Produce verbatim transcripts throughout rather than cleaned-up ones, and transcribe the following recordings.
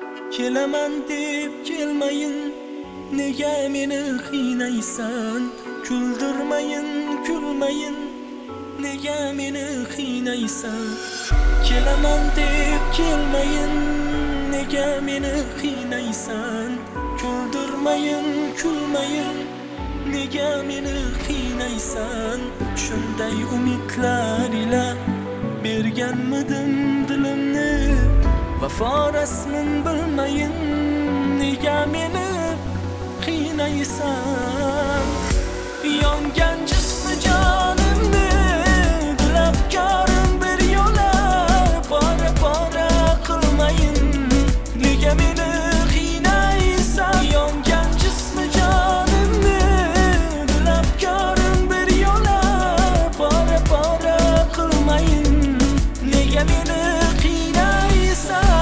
Kelaman deb kelmayin, nega meni qiynaysan? Kuldirmayin, kulmayin, nega meni qiynaysan? Kelaman deb kelmayin, nega meni qiynaysan? Kuldirmayin, kulmayin, nega meni qiynaysan? Shunday umidlar ila berganmidim dilimni, vafo rasmin bilmayin, nega meni qiynaysan? Yongan jismi jonimni dilabkorim bir yo'la, pora pora qilmayin, nega meni qiynaysan? Yongan jismi jonimni dilabkorim bir yo'la, pora pora qilmayin, nega meni qiynaysan?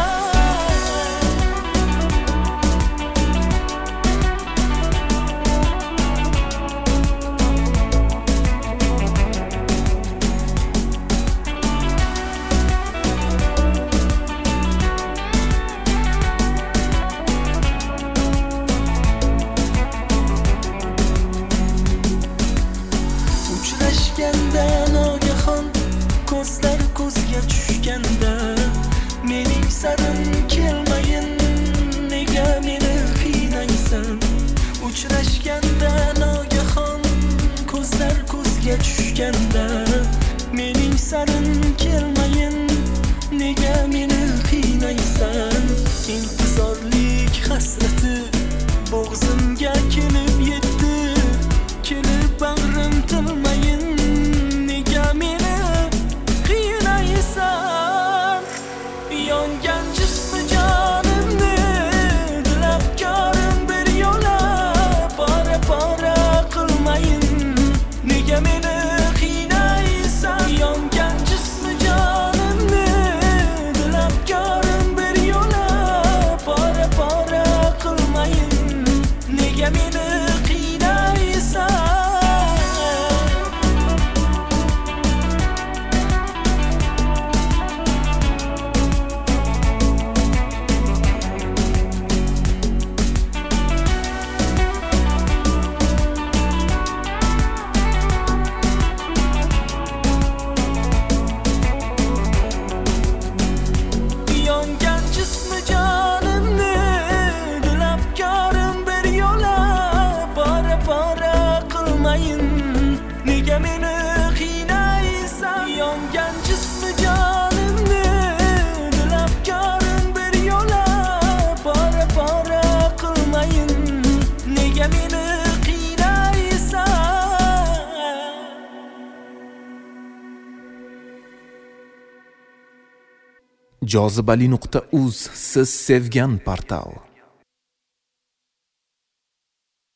Uchrashganda nogahon, ko'zlar ko'zga tushganda, mening sarim kelmayin, nega meni qiynaysan? Uchrashganda nogahon, ko'zlar ko'zga tushganda, mening sarim kelmayin, nega meni qiynaysan? Intizorlik hasrati bo'g'zimga kelib yetdi, kelib bag'rim tilmayin, nega meni qiynaysan? Yongan jismi jonimni dilabkorim bir yo'la, pora pora qilmayin, nega meni qiynaysan? Yongan jismi jonimni dilabkorim bir yo'la, pora pora qilmayin, nega meni qiynaysan? Yongan jismi jonimni dilabkorim bir yo'la, pora pora qilmayin, nega meni qiynaysan? Yongan jismi jonimni dilabkorim bir yo'la, pora pora qilmayin, nega meni qiynaysan? jozibali nuqta uz siz sevgan portal.